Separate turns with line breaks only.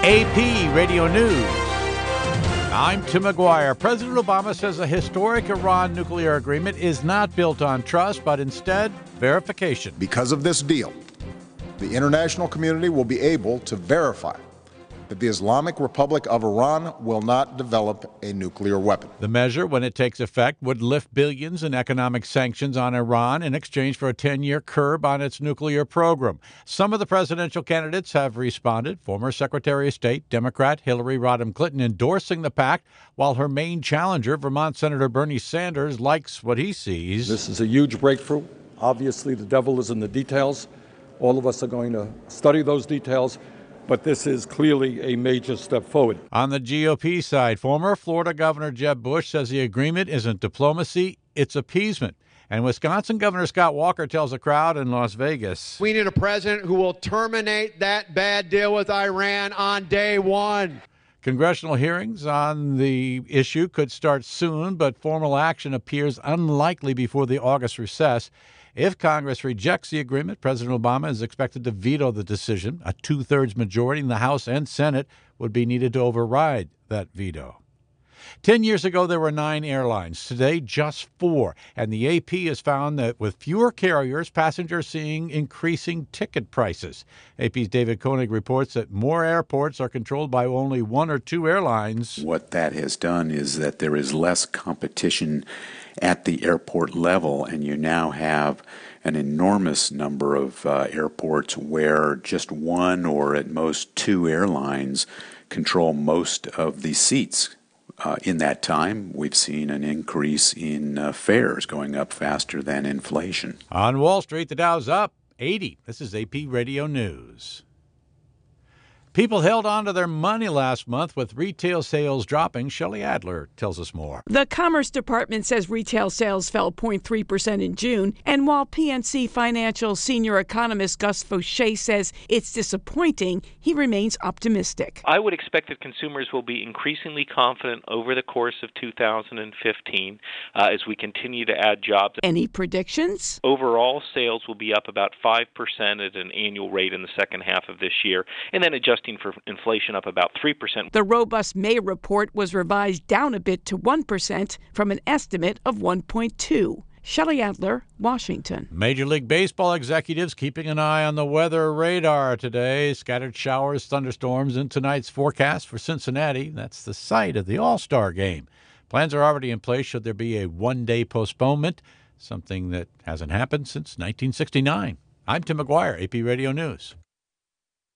AP Radio News. I'm Tim McGuire. President Obama says a historic Iran nuclear agreement is not built on trust, but instead verification.
Because of this deal, the international community will be able to verify that the Islamic Republic of Iran will not develop a nuclear weapon.
The measure, when it takes effect, would lift billions in economic sanctions on Iran in exchange for a 10-year curb on its nuclear program. Some of the presidential candidates have responded. Former Secretary of State, Democrat Hillary Rodham Clinton, endorsing the pact, while her main challenger, Vermont Senator Bernie Sanders, likes what he sees.
This is a huge breakthrough. Obviously, the devil is in the details. All of us are going to study those details. But this is clearly a major step forward.
On the GOP side, former Florida Governor Jeb Bush says the agreement isn't diplomacy, it's appeasement. And Wisconsin Governor Scott Walker tells a crowd in Las Vegas,
we need a president who will terminate that bad deal with Iran on day one.
Congressional hearings on the issue could start soon, but formal action appears unlikely before the August recess. If Congress rejects the agreement, President Obama is expected to veto the decision. A two-thirds majority in the House and Senate would be needed to override that veto. 10 years ago, there were 9 airlines. Today, just 4. And the AP has found that with fewer carriers, passengers are seeing increasing ticket prices. AP's David Koenig reports that more airports are controlled by only 1 or 2 airlines.
What that has done is that there is less competition at the airport level, and you now have an enormous number of airports where just 1 or at most 2 airlines control most of the seats. In that time, we've seen an increase in fares going up faster than inflation.
On Wall Street, the Dow's up 80. This is AP Radio News. People held on to their money last month with retail sales dropping. Shelley Adler tells us more.
The Commerce Department says retail sales fell 0.3% in June. And while PNC Financial senior economist Gus Fauché says it's disappointing, he remains optimistic.
I would expect that consumers will be increasingly confident over the course of 2015 as we continue to add jobs.
Any predictions?
Overall, sales will be up about 5% at an annual rate in the second half of this year, and then adjusting for inflation up about 3%.
The robust May report was revised down a bit to 1% from an estimate of 1.2%. Shelley Adler, Washington.
Major League Baseball executives keeping an eye on the weather radar today. Scattered showers, thunderstorms in tonight's forecast for Cincinnati. That's the site of the All-Star game. Plans are already in place should there be a one-day postponement, something that hasn't happened since 1969. I'm Tim McGuire, AP Radio News.